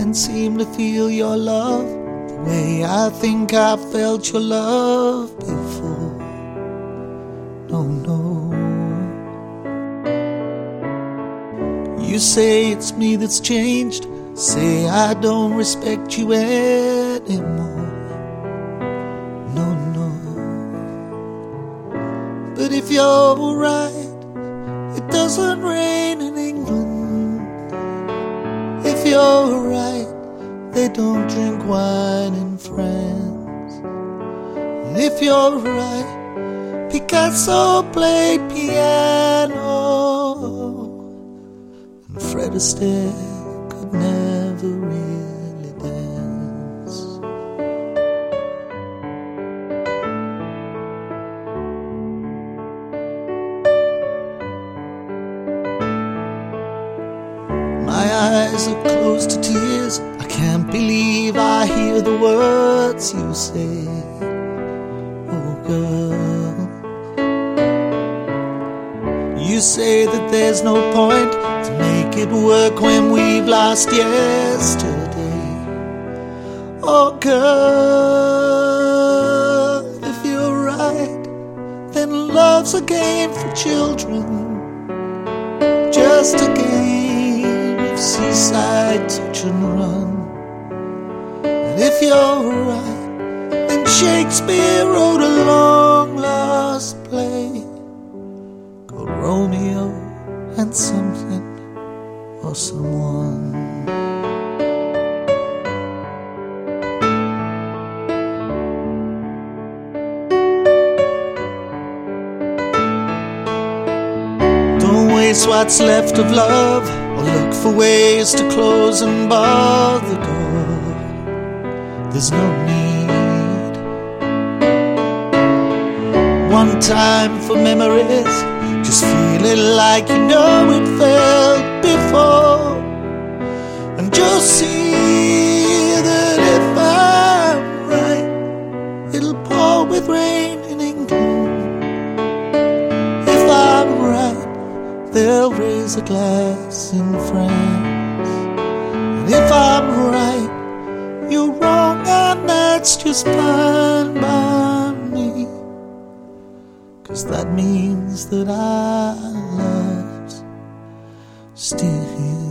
and seem to feel your love the way I think I felt your love before. No, no. You say it's me that's changed, say I don't respect you anymore. No, no. But if you're right, it doesn't rain in England. If you're right, they don't drink wine in France. And if you're right, Picasso played piano, and Fred Astaire could never really dance. My eyes are close to tears, I can't believe I hear the words you say. Oh girl, you say that there's no point to make it work when we've lost yesterday. Oh girl, if you're right, then love's a game for children, just a game of seaside touch and run. And if you're right, then Shakespeare wrote a long lost play called Romeo and something or someone. Don't waste what's left of love, or look for ways to close and bar the door. There's no need. One time for memories, just feel it like you know it felt before. And just see that if I'm right, it'll pour with rain in England. If I'm right, they'll raise a glass in France. And if I'm right, you're wrong, and that's just fine by me, 'cause that means that our love's still here.